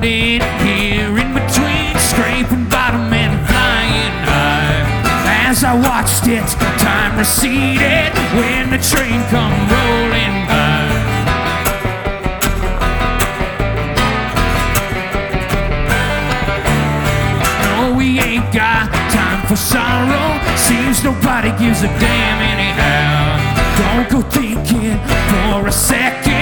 floating here in between, scraping bottom and flying high. As I watched it, time receded when the train come rolling by. No, we ain't got time for sorrow, seems nobody gives a damn anyhow. Don't go thinking for a second